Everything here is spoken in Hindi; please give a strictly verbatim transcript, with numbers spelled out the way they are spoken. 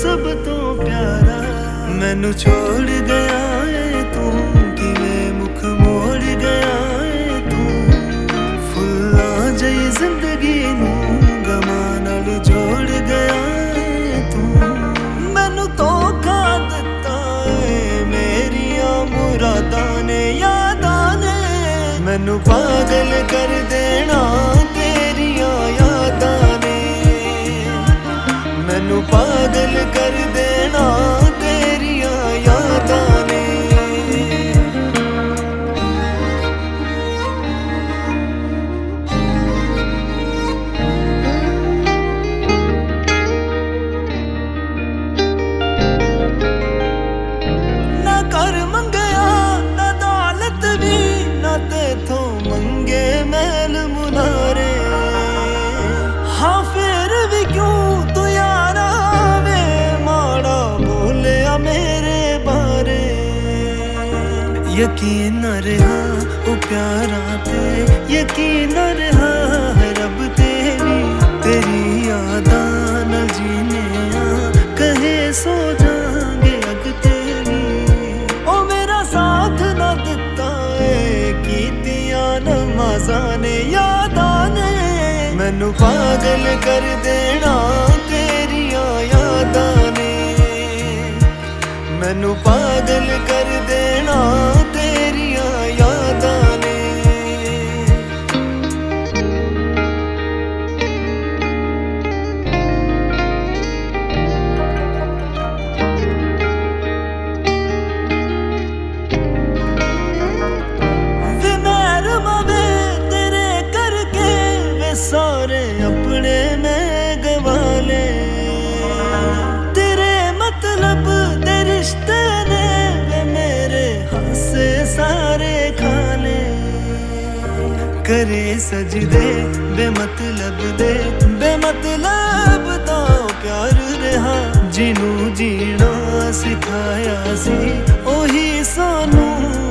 सब तो प्यारा। मैनू छोड़ गया है तू किवें मुख मोड़ गया है तू। फुल्लां जई जिंदगी नूं गमां नाल जोड़ गया है तू। मैनू धोखा दिता है मेरियां मुरादां ने यादां ने। मैनू पागल कर देना तेरियां यादां ने। मैनू पागल कर देना तेरियां यादां ने। ना कर मंगया ना दौलत भी ना तेथों मंगे मैल मुनारे। हाँ फिर भी क्यों तू यारा वे माड़ा बोलिया मेरे बारे। यकीन न रहा ओ प्यारा ते यकीन न रहा है रब तेरी। तेरी यादां नाल जीने आ कहे सो जांगे अग तेरी। ओ मेरा साथ ना दिता है कीतियां नमाज़ां ने यादां ने। मैनू पागल कर देना तेरियां यादां ने। मैनू पागल कर देना तेरियां यादां ने। वे महरमा वे तेरे करके वे सारे अपने में गवा ले। तेरे मतलब ते रिश्ते ने वे मेरे हासे सारे खा ले। करे सजदे बेमतलब दे बेमतलब दा प्यार रहा। जिनू जीना सिखाया सी ओही सानू